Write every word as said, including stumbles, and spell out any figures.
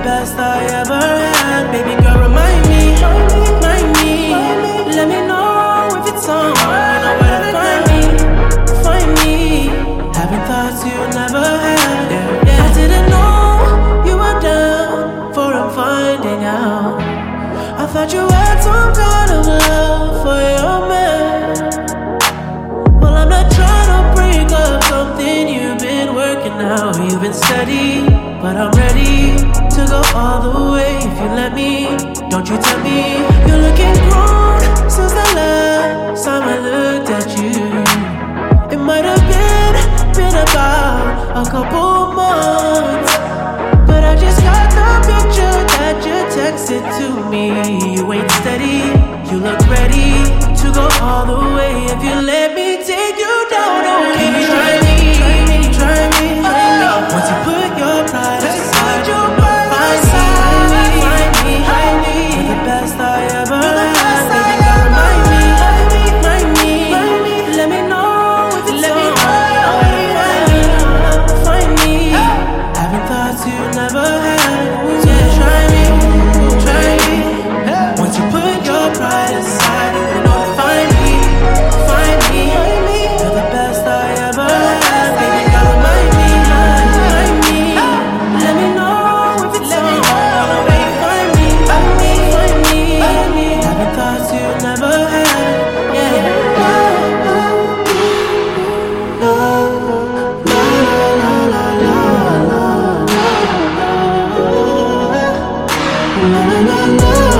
best I ever had. Baby girl, remind me, remind me. Let me know if it's on. You know where to find me, find me. Having thoughts you never had. Yeah, yeah. I didn't know you were down for I'm finding out. I thought you had some kind of love for your man. Well, I'm not trying to break up something you've been working out. You've been steady, but I'm ready to go all the way if you let me. Don't you tell me you're looking grown since the last time I looked at you. It might have been, been about a couple months, but I just got the picture that you texted to me. You ain't steady, you look ready to go all the way if you let me take you down. Oh, can you try me, try me, try me, try me. Once you put your pride aside, you find me, find me, find me. You're the best I ever had. Baby girl, remind me, remind me. Let me know if it's on. You know where to find me, find me. Having thoughts you never had. Yeah, try me, try me. Once you put your pride aside, you know to find me, find me. You're the best I ever had. Baby girl, remind me, remind me. Let me know if it's on. You know where to find me, find me, find me. Having thoughts you never had. Yeah. La la la la la la la la la la.